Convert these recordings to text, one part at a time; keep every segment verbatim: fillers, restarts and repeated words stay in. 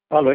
Alô?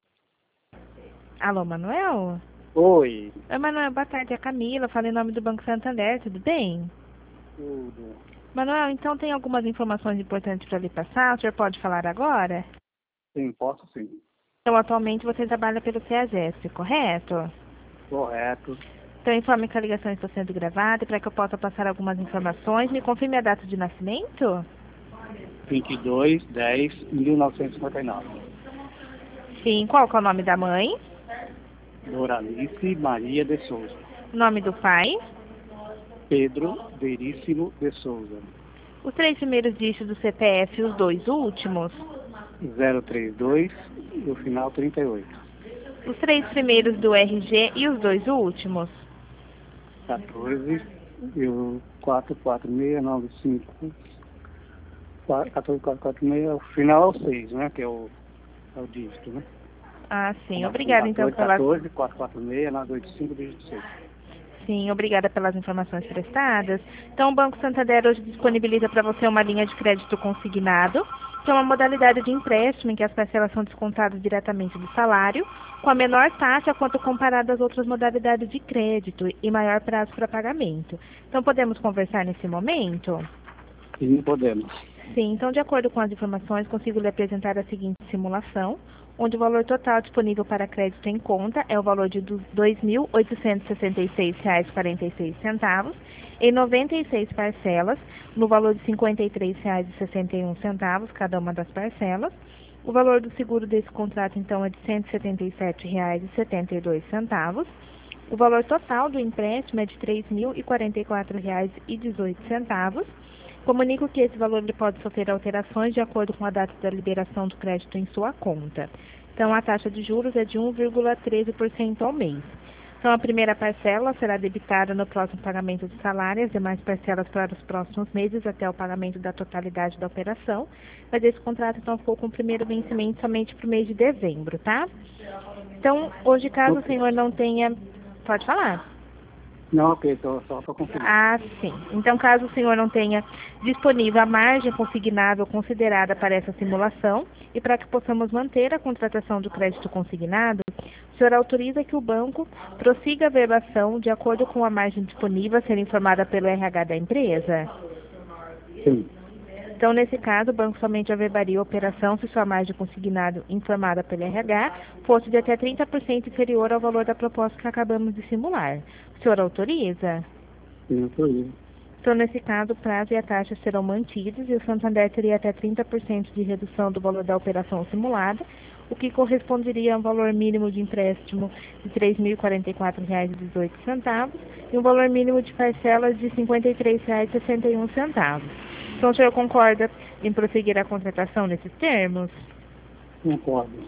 Alô, Manuel? Oi, Oi, Manuel, boa tarde. É a Camila, falo em nome do Banco Santander, tudo bem? tudo. Manuel, então tem algumas informações importantes para lhe passar, o senhor pode falar agora? Sim, posso sim. Então, atualmente você trabalha pelo CEAGESP, correto? Correto. Então, informe que a ligação está sendo gravada e para que eu possa passar algumas informações, me confirme a data de nascimento? vinte e dois de dez de mil novecentos e cinquenta e nove. Sim, qual que é o nome da mãe? Doralice Maria de Souza. O nome do pai? Pedro Veríssimo de Souza. Os três primeiros dígitos do C P F e os dois últimos? zero trinta e dois e o final trinta e oito. Os três primeiros do R G e os dois últimos? quatorze e o quatro quatro seis nove cinco. quatorze, quatro quatro seis, o final é o seis, né? Que é o, é o dígito, né? Ah, sim. Começa com Obrigada, então, quatorze, pelas... quatorze, quatro quatro seis, nove oito cinco, dígito seis. Sim, obrigada pelas informações prestadas. Então, o Banco Santander hoje disponibiliza para você uma linha de crédito consignado, que é uma modalidade de empréstimo em que as parcelas são descontadas diretamente do salário, com a menor taxa quanto comparado às outras modalidades de crédito e maior prazo para pagamento. Então, podemos conversar nesse momento? Sim, podemos. Sim, então, de acordo com as informações, consigo lhe apresentar a seguinte simulação, onde o valor total disponível para crédito em conta é o valor de dois mil oitocentos e sessenta e seis reais e quarenta e seis centavos, em noventa e seis parcelas, no valor de cinquenta e três reais e sessenta e um centavos cada uma das parcelas. O valor do seguro desse contrato, então, é de cento e setenta e sete reais e setenta e dois centavos. O valor total do empréstimo é de três mil e quarenta e quatro reais e dezoito centavos. Comunico que esse valor ele pode sofrer alterações de acordo com a data da liberação do crédito em sua conta. Então, a taxa de juros é de um vírgula treze por cento ao mês. Então, a primeira parcela será debitada no próximo pagamento do salário, as demais parcelas para os próximos meses até o pagamento da totalidade da operação. Mas esse contrato, então, ficou com o primeiro vencimento somente para o mês de dezembro, tá? Então, hoje, caso o senhor não tenha... Pode falar. Não, ok, tô, só para conferir. Ah, sim. Então, caso o senhor não tenha disponível a margem consignável considerada para essa simulação, e para que possamos manter a contratação do crédito consignado, o senhor autoriza que o banco prossiga a verbação de acordo com a margem disponível a ser informada pelo R H da empresa? Sim. Então, nesse caso, o banco somente averbaria a operação se sua margem consignado informada pelo R H fosse de até trinta por cento inferior ao valor da proposta que acabamos de simular. O senhor autoriza? Sim, autorizo. Então, nesse caso, o prazo e a taxa serão mantidos e o Santander teria até trinta por cento de redução do valor da operação simulada, o que corresponderia a um valor mínimo de empréstimo de três mil e quarenta e quatro reais e dezoito centavos e um valor mínimo de parcelas de cinquenta e três reais e sessenta e um centavos. Então, o senhor concorda em prosseguir a contratação nesses termos? Concordo.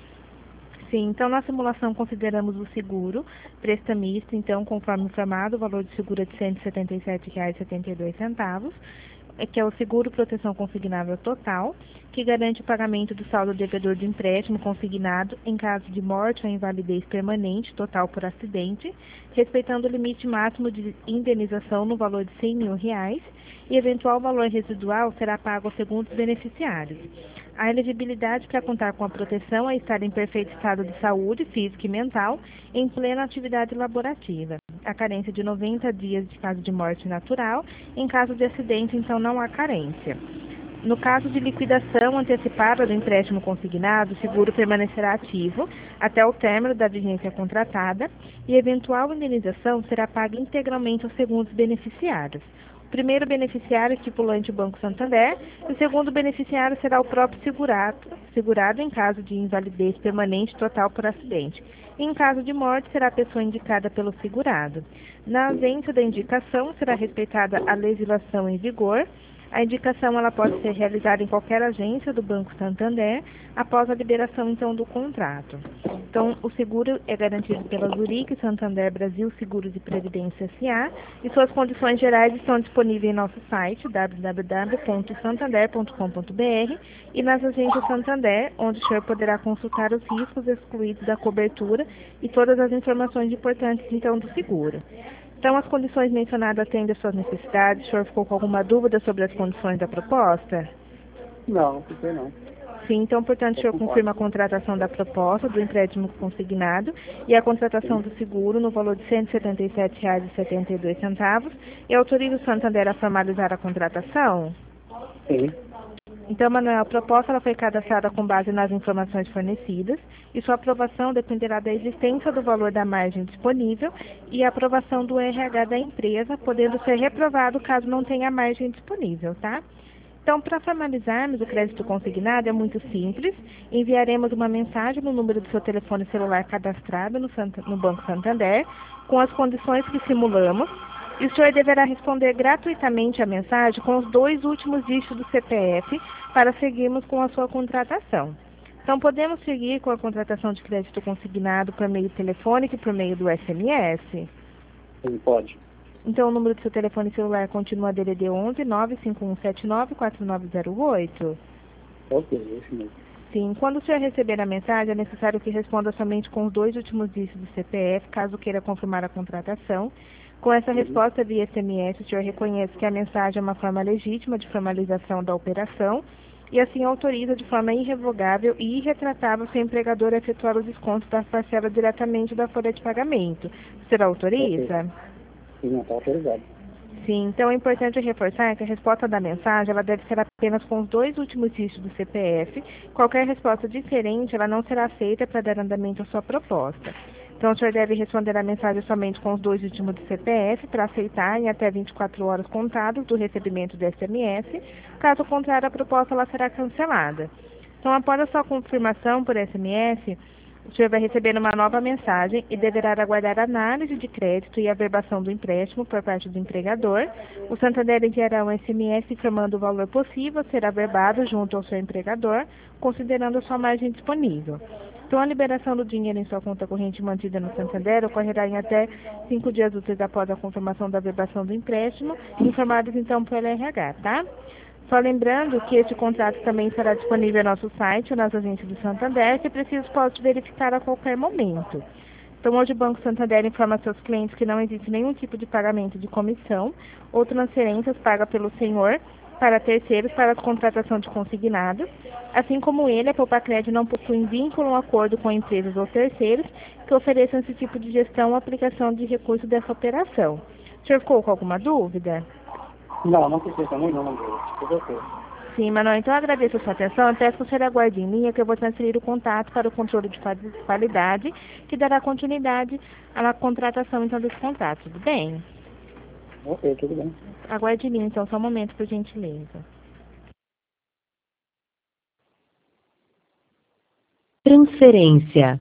Sim, então na simulação consideramos o seguro prestamista, então conforme informado, o valor do seguro é de cento e setenta e sete reais e setenta e dois centavos, que é o seguro proteção consignável total, que garante o pagamento do saldo devedor do empréstimo consignado em caso de morte ou invalidez permanente total por acidente, respeitando o limite máximo de indenização no valor de cem mil reais, e eventual valor residual será pago aos segundos beneficiários. A elegibilidade para contar com a proteção é estar em perfeito estado de saúde física e mental, em plena atividade laborativa. A carência de noventa dias de caso de morte natural, em caso de acidente, então não há carência. No caso de liquidação antecipada do empréstimo consignado, o seguro permanecerá ativo até o término da vigência contratada e eventual indenização será paga integralmente aos segundos beneficiários. O primeiro beneficiário é estipulante o Banco Santander e o segundo beneficiário será o próprio segurado, segurado em caso de invalidez permanente total por acidente. E em caso de morte, será a pessoa indicada pelo segurado. Na ausência da indicação, será respeitada a legislação em vigor. A indicação ela pode ser realizada em qualquer agência do Banco Santander após a liberação então do contrato. Então, o seguro é garantido pela Zurique Santander Brasil Seguros e Previdência S A e suas condições gerais estão disponíveis em nosso site w w w ponto santander ponto com ponto b r e nas agências Santander, onde o senhor poderá consultar os riscos excluídos da cobertura e todas as informações importantes então do seguro. Então, as condições mencionadas atendem às suas necessidades. O senhor ficou com alguma dúvida sobre as condições da proposta? Não, não fiquei não. Sim, então, portanto, o senhor confirma a contratação da proposta do empréstimo consignado e a contratação do seguro no valor de cento e setenta e sete reais e setenta e dois centavos e autoriza o Santander a formalizar a contratação? Sim. Então, Manuel, a proposta ela foi cadastrada com base nas informações fornecidas e sua aprovação dependerá da existência do valor da margem disponível e a aprovação do R H da empresa, podendo ser reprovado caso não tenha margem disponível, tá? Então, para formalizarmos o crédito consignado é muito simples. Enviaremos uma mensagem no número do seu telefone celular cadastrado no, Santa, no Banco Santander, com as condições que simulamos, e o senhor deverá responder gratuitamente a mensagem com os dois últimos dígitos do C P F para seguirmos com a sua contratação. Então, podemos seguir com a contratação de crédito consignado por meio telefônico e por meio do S M S? Sim, pode. Então, o número do seu telefone celular continua D D D onze nove cinco um sete nove quatro nove zero oito? Ok, esse mesmo. Sim, quando o senhor receber a mensagem, é necessário que responda somente com os dois últimos dígitos do C P F, caso queira confirmar a contratação. Com essa resposta via S M S, o senhor reconhece que a mensagem é uma forma legítima de formalização da operação e assim autoriza de forma irrevogável e irretratável seu empregador a efetuar o desconto da parcela diretamente da folha de pagamento. O senhor autoriza? Ok. Sim, não está autorizado. Sim, então é importante reforçar que a resposta da mensagem ela deve ser apenas com os dois últimos dígitos do C P F. Qualquer resposta diferente ela não será feita para dar andamento à sua proposta. Então, o senhor deve responder a mensagem somente com os dois últimos do C P F para aceitar em até vinte e quatro horas contadas do recebimento do S M S. Caso contrário, a proposta ela será cancelada. Então, após a sua confirmação por S M S, o senhor vai receber uma nova mensagem e deverá aguardar a análise de crédito e a averbação do empréstimo por parte do empregador. O Santander enviará um S M S informando o valor possível a ser averbado junto ao seu empregador, considerando a sua margem disponível. Então, a liberação do dinheiro em sua conta corrente mantida no Santander ocorrerá em até cinco dias úteis após a confirmação da averbação do empréstimo, informados então pelo R H, tá? Só lembrando que este contrato também estará disponível no nosso site ou nas agências do Santander, que preciso pode verificar a qualquer momento. Então, hoje o Banco Santander informa a seus clientes que não existe nenhum tipo de pagamento de comissão ou transferências paga pelo senhor para terceiros para a contratação de consignados, assim como ele, a Poupacred, não possui vínculo ou acordo com empresas ou terceiros que ofereçam esse tipo de gestão ou aplicação de recursos dessa operação. O senhor ficou com alguma dúvida? Não, não precisa também não, André. Tudo ok. Sim, Manuel, então eu agradeço a sua atenção. Eu peço que o senhor aguarde em linha que eu vou transferir o contato para o controle de qualidade, que dará continuidade à contratação então desse contrato, tudo bem? Ok, tudo bem. Aguarde em linha, então, só um momento, por gentileza. Transferência.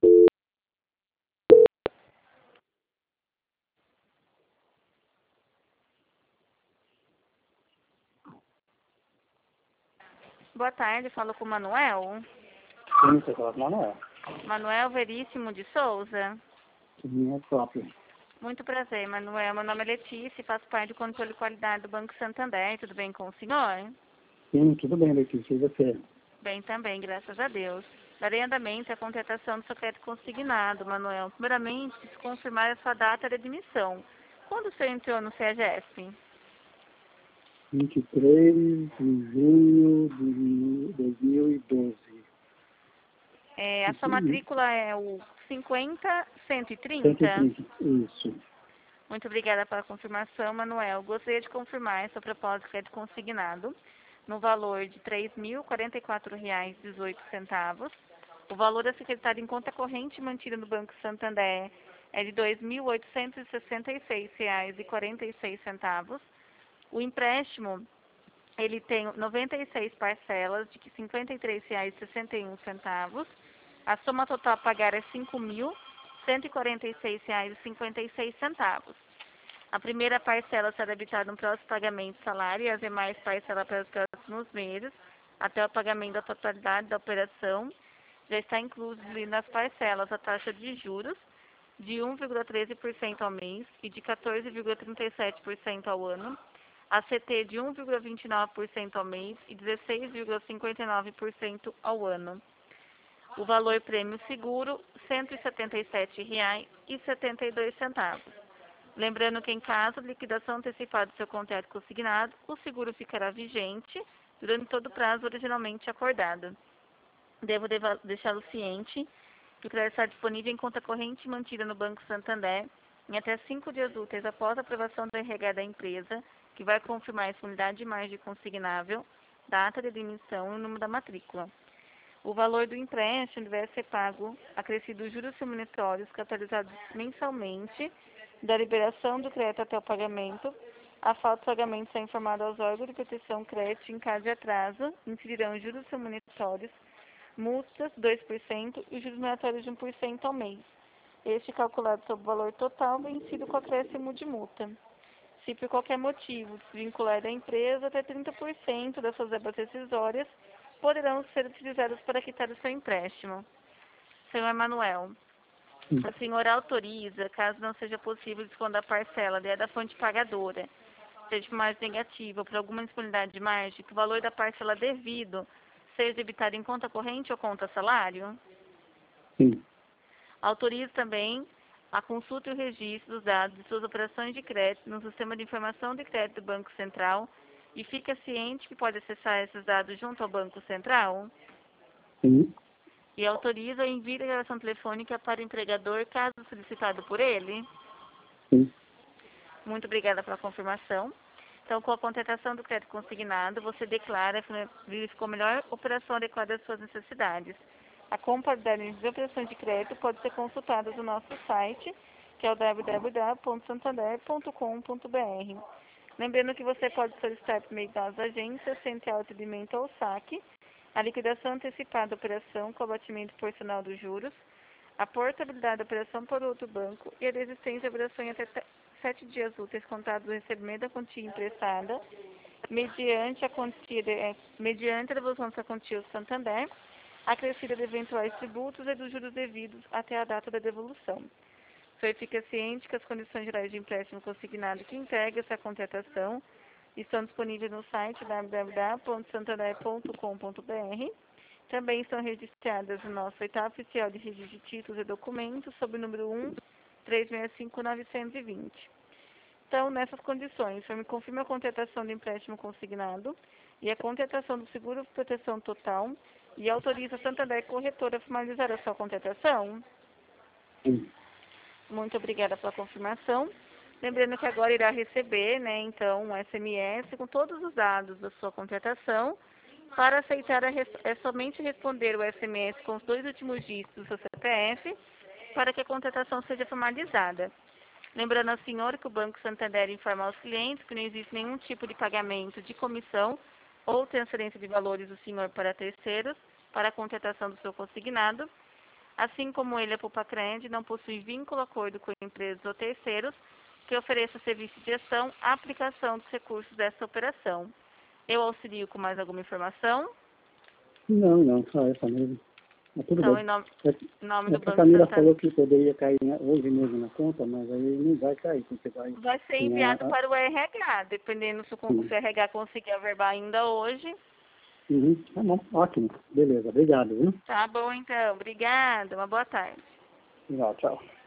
Boa tarde, falo com o Manuel. Sim, você fala com o Manuel. Manuel Veríssimo de Souza. Sim, é próprio. Muito prazer, Manuel. Meu nome é Letícia e faço parte do controle de qualidade do Banco Santander. Tudo bem com o senhor? Sim, tudo bem, Letícia. E você? Bem também, graças a Deus. Darei andamento à contratação do seu crédito consignado, Manuel. Primeiramente, se confirmar a sua data de admissão. Quando o senhor entrou no CEAGESP? vinte e três de junho de dois mil e doze. É, a sua matrícula é o cinquenta cento e trinta? cento e trinta, isso. Muito obrigada pela confirmação, Manuel. Gostaria de confirmar essa proposta de crédito consignado no valor de três mil e quarenta e quatro reais e dezoito centavos. O valor da secretária em conta corrente mantida no Banco Santander é de dois mil oitocentos e sessenta e seis reais e quarenta e seis centavos. O empréstimo, ele tem noventa e seis parcelas de cinquenta e três reais e sessenta e um centavos. A soma total a pagar é cinco mil cento e quarenta e seis reais e cinquenta e seis centavos. A primeira parcela será debitada no próximo pagamento do salário e as demais parcelas para os próximos meses, até o pagamento da totalidade da operação. Já está incluso ali nas parcelas a taxa de juros de um vírgula treze por cento ao mês e de quatorze vírgula trinta e sete por cento ao ano, a C T de um vírgula vinte e nove por cento ao mês e dezesseis vírgula cinquenta e nove por cento ao ano. O valor prêmio seguro, cento e setenta e sete reais e setenta e dois centavos. Lembrando que em caso de liquidação antecipada do seu contrato consignado, o seguro ficará vigente durante todo o prazo originalmente acordado. devo deva- deixá-lo ciente que o crédito está disponível em conta corrente mantida no Banco Santander em até cinco dias úteis após a aprovação do R H da empresa, que vai confirmar a disponibilidade de margem consignável, data de demissão e o número da matrícula. O valor do empréstimo deve ser pago acrescido os juros remuneratórios capitalizados mensalmente da liberação do crédito até o pagamento. A falta de pagamento será informada aos órgãos de proteção crédito em caso de atraso, incidirão os juros remuneratórios, multas dois por cento e juros remuneratórios de um por cento ao mês. Este calculado sobre o valor total vencido com acréscimo de multa. Se por qualquer motivo desvincular da empresa, até trinta por cento das suas verbas rescisórias poderão ser utilizadas para quitar o seu empréstimo. Senhor Emanuel, a senhora autoriza, caso não seja possível dispor da parcela da fonte pagadora, seja por margem negativa ou por alguma disponibilidade de margem, que o valor da parcela devido seja debitado em conta corrente ou conta salário? Sim. Autoriza também a consulta e o registro dos dados de suas operações de crédito no Sistema de Informação de Crédito do Banco Central e fica ciente que pode acessar esses dados junto ao Banco Central? Sim. E autoriza o envio da gravação telefônica para o empregador, caso solicitado por ele? Sim. Muito obrigada pela confirmação. Então, com a contratação do crédito consignado, você declara que verificou a melhor operação adequada às suas necessidades. A compatibilidade das operações de crédito pode ser consultada no nosso site, que é o w w w ponto santander ponto com ponto b r. Lembrando que você pode solicitar por meio das agências, central de atendimento ou saque, a liquidação antecipada da operação com abatimento proporcional dos juros, a portabilidade da operação por outro banco e a desistência da operação em até sete dias úteis contados do recebimento da quantia emprestada, mediante a quantia de, eh, mediante a devolução dessa quantia ao Santander, acrescida de eventuais tributos e dos juros devidos até a data da devolução. O senhor fica ciente que as condições gerais de empréstimo consignado que integra essa contratação estão disponíveis no site w w w ponto santander ponto com ponto b r. Também estão registradas no nosso oitavo oficial de registro de títulos e documentos, sob o número um três seis cinco nove dois zero. Então, nessas condições, o senhor me confirma a contratação do empréstimo consignado e a contratação do seguro de proteção total e autoriza a Santander Corretora a formalizar a sua contratação? Sim. Muito obrigada pela confirmação. Lembrando que agora irá receber, né, então, um S M S com todos os dados da sua contratação. Para aceitar, a res... é somente responder o S M S com os dois últimos dígitos do seu C P F para que a contratação seja formalizada. Lembrando ao senhor que o Banco Santander informa aos clientes que não existe nenhum tipo de pagamento de comissão ou transferência de valores do senhor para terceiros para a contratação do seu consignado. Assim como ele, a Pupacred, não possui vínculo, acordo com empresas ou terceiros que ofereçam serviço de gestão à aplicação dos recursos dessa operação. Eu auxilio com mais alguma informação? Não, não, só essa mesmo. Mas tudo Então, bem. em nome, É, em nome do essa Banco Camila Santander, falou que poderia cair hoje mesmo na conta, mas aí não vai cair, porque vai... vai ser tem enviado a- a- para o R H, dependendo se o, con- Sim. se o R H conseguir averbar ainda hoje. Uhum. Tá bom, ótimo. Beleza, obrigado, viu? Tá bom, então. Obrigada. Uma boa tarde. Legal, tchau.